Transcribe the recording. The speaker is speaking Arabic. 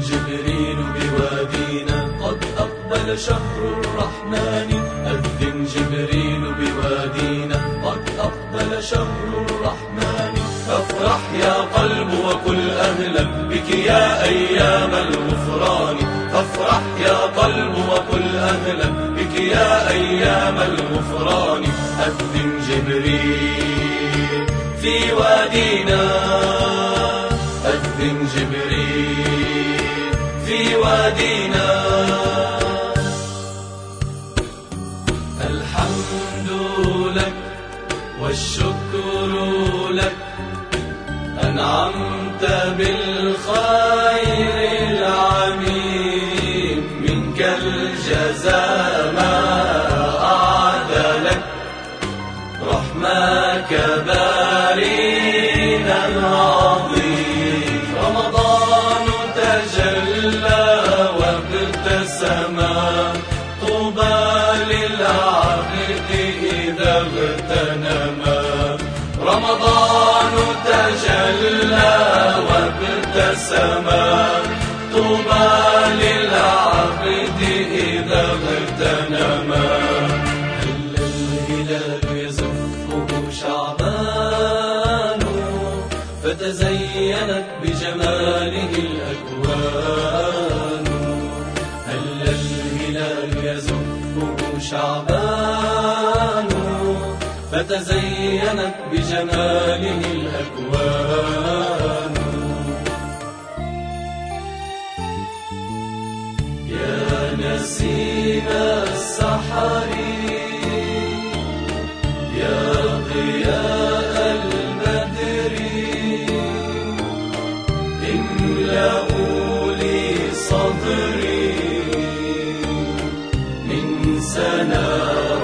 جبريل بوادينا قد أقبل شهر الرحمن. أذن جبريل بوادينا قد أقبل شهر الرحمن. أفرح يا قلب وقل أهلا بك يا أيام الغفران. أفرح يا قلب وقل أهلا بك يا أيام الغفران. أذن جبريل في وادينا. أذن جبريل في وادينا. الحمد لك والشكر لك أنعمت بالخير العميم. منك الجزاء ما أعدلك رحمك بارينا العظيم. رمضان تجلى وابتسما طوبى للعبد إذا اغتنما. رمضان تجلى وابتسما طوبى للعبد إذا اغتنما. هل الهلال يزفه شعبان فتزينت بجماله الأكوان. هل الهلال يزفه شعبان فتزينت بجماله الأكوان. يا نسيم السحر يا ضياء البدر املأوا لي صدري من سناء